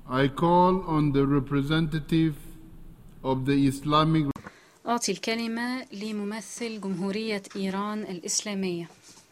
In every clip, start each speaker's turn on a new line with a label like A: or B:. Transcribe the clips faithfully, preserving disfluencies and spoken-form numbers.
A: I call on the representative of the Islamic.
B: أعطي الكلمة لممثل جمهورية إيران الإسلامية.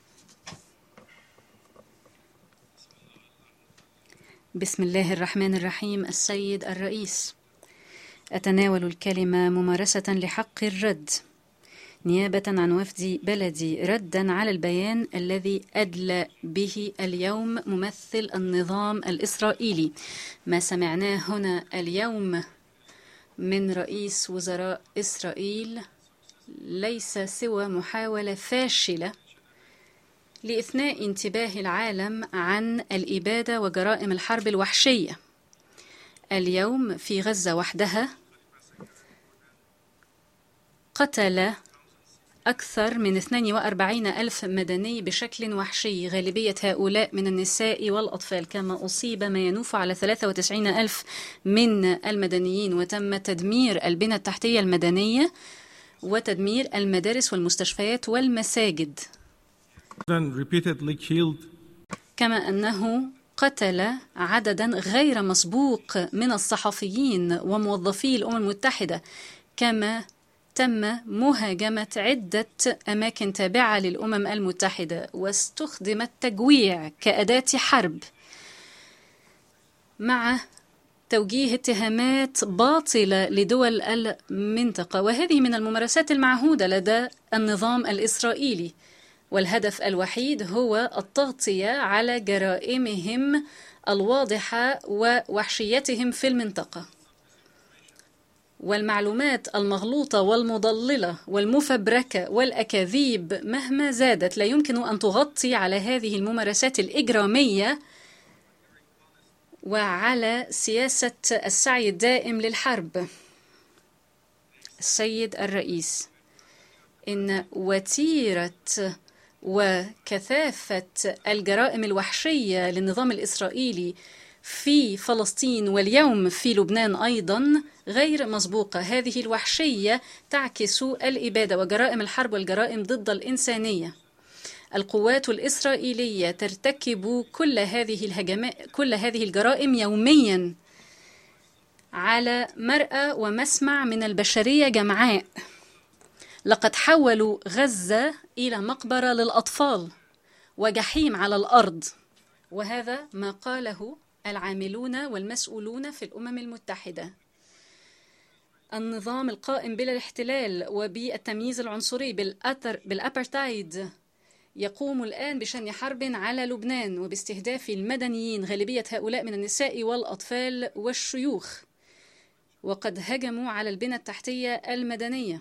B: بسم الله الرحمن الرحيم. السيد الرئيس، أتناول الكلمة ممارسة لحق الرد نيابة عن وفد بلدي ردا على البيان الذي أدلى به اليوم ممثل النظام الإسرائيلي. ما سمعناه هنا اليوم من رئيس وزراء إسرائيل ليس سوى محاولة فاشلة لإثناء انتباه العالم عن الإبادة وجرائم الحرب الوحشية. اليوم في غزة وحدها قتل أكثر من اثنين وأربعين ألف مدني بشكل وحشي، غالبية هؤلاء من النساء والأطفال، كما أصيب ما ينوف على ثلاثة وتسعين ألف من المدنيين، وتم تدمير البنى التحتية المدنية وتدمير المدارس والمستشفيات والمساجد، كما أنه قتل عددا غير مسبوق من الصحفيين وموظفي الأمم المتحدة، كما تم مهاجمة عدة أماكن تابعة للأمم المتحدة، واستخدم التجويع كأداة حرب مع توجيه اتهامات باطلة لدول المنطقة. وهذه من الممارسات المعهودة لدى النظام الإسرائيلي، والهدف الوحيد هو التغطية على جرائمهم الواضحة ووحشيتهم في المنطقة. والمعلومات المغلوطة والمضللة والمفبركة والأكاذيب مهما زادت لا يمكن أن تغطي على هذه الممارسات الإجرامية وعلى سياسة السعي الدائم للحرب. السيد الرئيس، إن وتيرة وكثافة الجرائم الوحشية للنظام الإسرائيلي في فلسطين واليوم في لبنان أيضا غير مسبوقة. هذه الوحشية تعكس الإبادة وجرائم الحرب والجرائم ضد الإنسانية. القوات الإسرائيلية ترتكب كل هذه الهجمات كل هذه الجرائم يوميا على مرأى ومسمع من البشرية جمعاء. لقد حولوا غزة إلى مقبرة للأطفال وجحيم على الأرض، وهذا ما قاله العاملون والمسؤولون في الأمم المتحدة. النظام القائم بلا الاحتلال وبالتمييز العنصري بالأبرتايد يقوم الآن بشن حرب على لبنان وباستهداف المدنيين، غالبية هؤلاء من النساء والأطفال والشيوخ، وقد هجموا على البنى التحتية المدنية.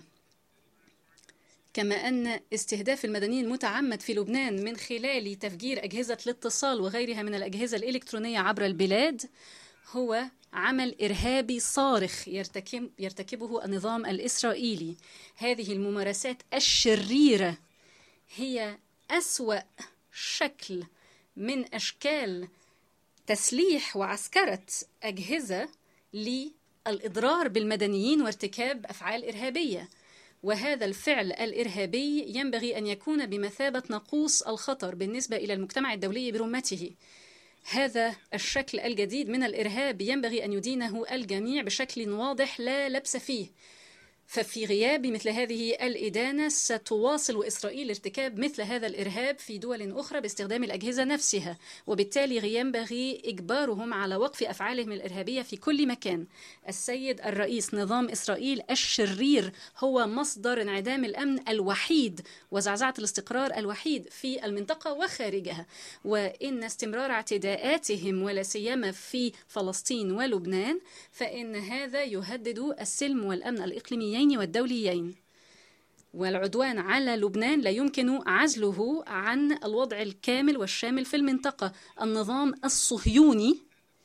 B: كما أن استهداف المدنيين المتعمد في لبنان من خلال تفجير أجهزة الاتصال وغيرها من الأجهزة الإلكترونية عبر البلاد هو عمل إرهابي صارخ يرتكب يرتكبه النظام الإسرائيلي. هذه الممارسات الشريرة هي أسوأ شكل من أشكال تسليح وعسكرة أجهزة للإضرار بالمدنيين وارتكاب أفعال إرهابية. وهذا الفعل الإرهابي ينبغي أن يكون بمثابة ناقوس الخطر بالنسبة إلى المجتمع الدولي برمته. هذا الشكل الجديد من الإرهاب ينبغي أن يدينه الجميع بشكل واضح لا لبس فيه. ففي غياب مثل هذه الإدانة ستواصل إسرائيل ارتكاب مثل هذا الإرهاب في دول أخرى باستخدام الأجهزة نفسها، وبالتالي ينبغي إجبارهم على وقف أفعالهم الإرهابية في كل مكان. السيد الرئيس، نظام إسرائيل الشرير هو مصدر انعدام الأمن الوحيد وزعزعة الاستقرار الوحيد في المنطقة وخارجها، وإن استمرار اعتداءاتهم ولا سيما في فلسطين ولبنان فإن هذا يهدد السلم والأمن الإقليميين والدوليين. والعدوان على لبنان لا يمكن عزله عن الوضع الكامل والشامل في المنطقة. النظام الصهيوني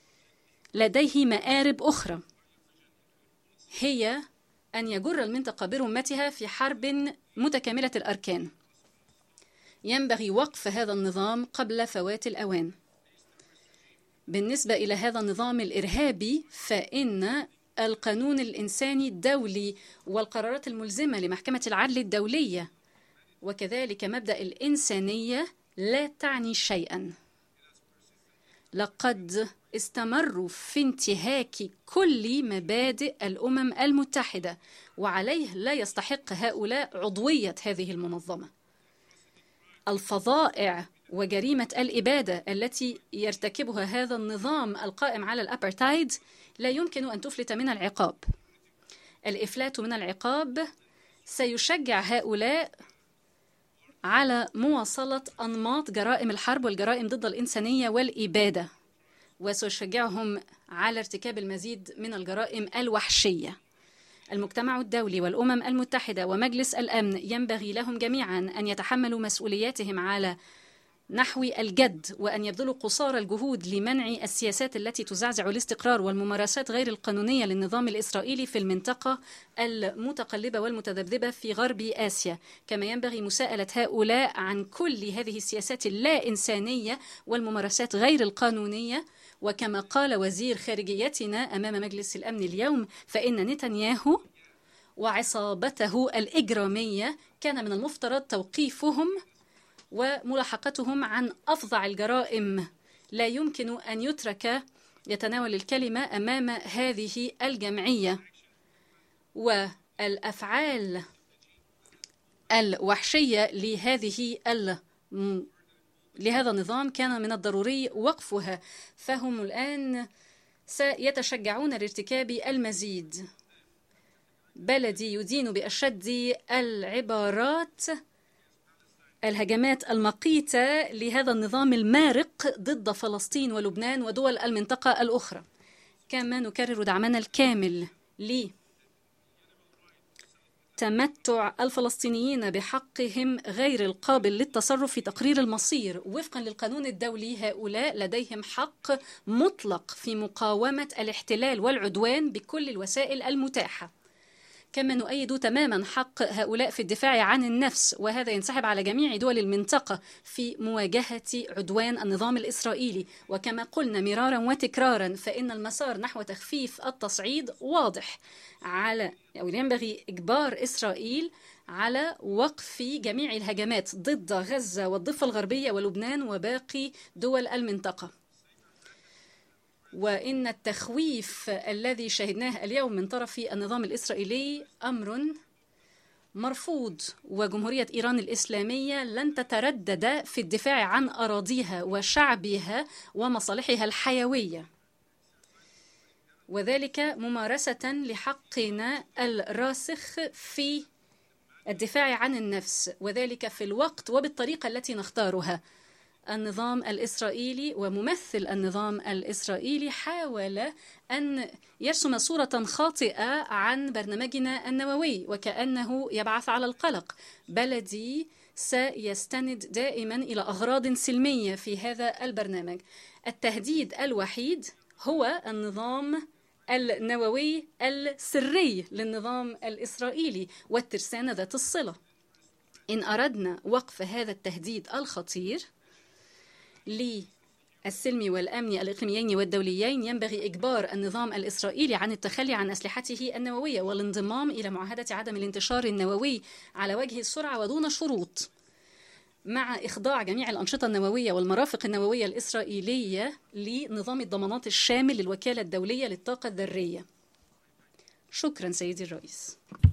B: لديه مآرب أخرى، هي أن يجر المنطقة برمتها في حرب متكاملة الأركان. ينبغي وقف هذا النظام قبل فوات الأوان. بالنسبة إلى هذا النظام الإرهابي فإن القانون الإنساني الدولي والقرارات الملزمة لمحكمة العدل الدولية وكذلك مبدأ الإنسانية لا تعني شيئا. لقد استمروا في انتهاك كل مبادئ الأمم المتحدة، وعليه لا يستحق هؤلاء عضوية هذه المنظمة. الفظائع وجريمة الإبادة التي يرتكبها هذا النظام القائم على الأبرتايد لا يمكن أن تفلت من العقاب. الإفلات من العقاب سيشجع هؤلاء على مواصلة أنماط جرائم الحرب والجرائم ضد الإنسانية والإبادة، وسيشجعهم على ارتكاب المزيد من الجرائم الوحشية. المجتمع الدولي والأمم المتحدة ومجلس الأمن ينبغي لهم جميعا أن يتحملوا مسؤولياتهم على نحو الجد، وأن يبذلوا قصارى الجهود لمنع السياسات التي تزعزع الاستقرار والممارسات غير القانونية للنظام الإسرائيلي في المنطقة المتقلبة والمتذبذبة في غرب آسيا. كما ينبغي مساءلة هؤلاء عن كل هذه السياسات اللا إنسانية والممارسات غير القانونية. وكما قال وزير خارجيتنا أمام مجلس الأمن اليوم، فإن نتنياهو وعصابته الإجرامية كان من المفترض توقيفهم وملاحقتهم عن أفظع الجرائم. لا يمكن أن يترك يتناول الكلمة أمام هذه الجمعية، والأفعال الوحشية لهذه لهذا النظام كان من الضروري وقفها، فهم الآن سيتشجعون لارتكاب المزيد. بلدي يدين بأشد العبارات الهجمات المقيتة لهذا النظام المارق ضد فلسطين ولبنان ودول المنطقة الأخرى. كما نكرر دعمنا الكامل لتمتع الفلسطينيين بحقهم غير القابل للتصرف في تقرير المصير وفقا للقانون الدولي. هؤلاء لديهم حق مطلق في مقاومة الاحتلال والعدوان بكل الوسائل المتاحة. كما نؤيد تماما حق هؤلاء في الدفاع عن النفس، وهذا ينسحب على جميع دول المنطقة في مواجهة عدوان النظام الإسرائيلي. وكما قلنا مرارا وتكرارا، فإن المسار نحو تخفيف التصعيد واضح، على أو ينبغي إجبار إسرائيل على وقف جميع الهجمات ضد غزة والضفة الغربية ولبنان وباقي دول المنطقة. وإن التخويف الذي شهدناه اليوم من طرف النظام الإسرائيلي أمر مرفوض، وجمهورية إيران الإسلامية لن تتردد في الدفاع عن أراضيها وشعبها ومصالحها الحيوية، وذلك ممارسة لحقنا الراسخ في الدفاع عن النفس، وذلك في الوقت وبالطريقة التي نختارها. النظام الإسرائيلي وممثل النظام الإسرائيلي حاول أن يرسم صورة خاطئة عن برنامجنا النووي وكأنه يبعث على القلق. بلدي سيستند دائما إلى أغراض سلمية في هذا البرنامج. التهديد الوحيد هو النظام النووي السري للنظام الإسرائيلي والترسانة ذات الصلة. إن أردنا وقف هذا التهديد الخطير للسلم والأمن الإقليميين والدوليين، ينبغي إجبار النظام الإسرائيلي عن التخلي عن أسلحته النووية والانضمام إلى معاهدة عدم الانتشار النووي على وجه السرعة ودون شروط، مع إخضاع جميع الأنشطة النووية والمرافق النووية الإسرائيلية لنظام الضمانات الشامل للوكالة الدولية للطاقة الذرية. شكرا سيدي الرئيس.